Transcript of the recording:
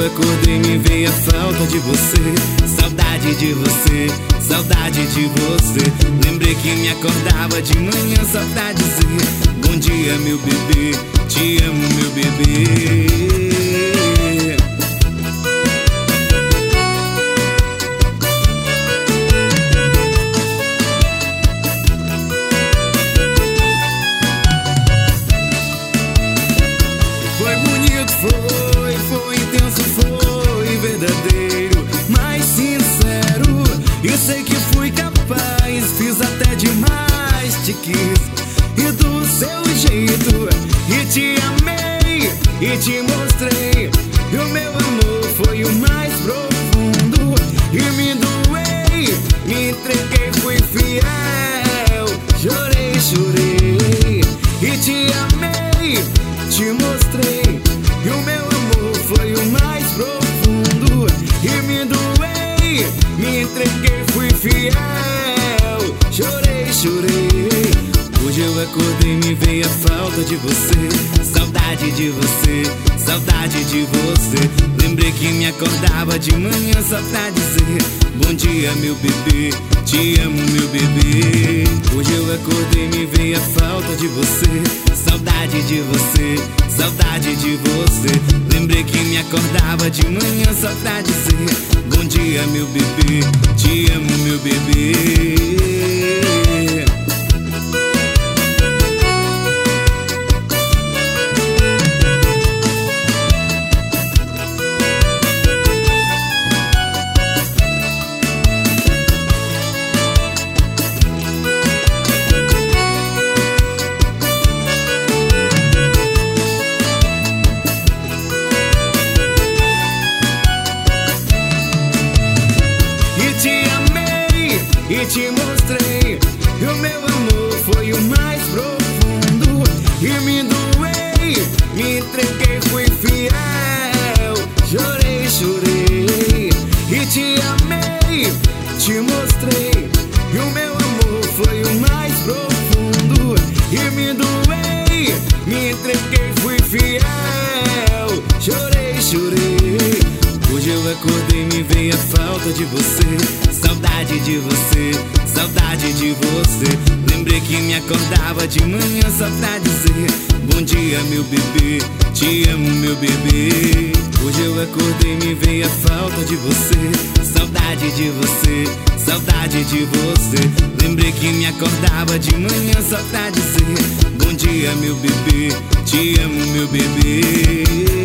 eu acordei, me veio a falta de você. Saudade de você, saudade de você. Lembrei que me acordava de manhã só pra dizer: bom dia, meu bebê, te amo, meu bebê. Foi bonito, foi intenso, foi verdadeiro, mas sincero. Eu sei que fui capaz, fiz até demais, te quis e do seu jeito, e te amei, e te mostrei. E o meu amor foi o mais profundo, e me doei, me entreguei, fui fiel. Chorei, chorei, e te amei, te mostrei. E o meu amor foi o mais profundo, e me doei, me entreguei, fui fiel. Chorei, chorei. Hoje eu acordei, me veio a falta de você. Saudade de você, saudade de você. Lembrei que me acordava de manhã só pra dizer: bom dia, meu bebê, te amo, meu bebê. Hoje eu acordei, me veio a falta de você. Saudade de você, saudade de você. Lembrei que me acordava de manhã só pra dizer: bom dia, meu bebê, te amo, meu bebê. E te mostrei, e o meu amor foi o mais profundo, e me doei, me entreguei, fui fiel. Chorei, chorei, e te amei, te mostrei. E o meu amor foi o mais profundo, e me doei, me entreguei, fui fiel. Chorei, chorei. Hoje eu acordei, me veio a falta de você. Saudade de você, saudade de você. Lembrei que me acordava de manhã só pra dizer: bom dia, meu bebê, te amo, meu bebê. Hoje eu acordei, me veio a falta de você. Saudade de você, saudade de você. Lembrei que me acordava de manhã só pra dizer: bom dia, meu bebê, te amo, meu bebê.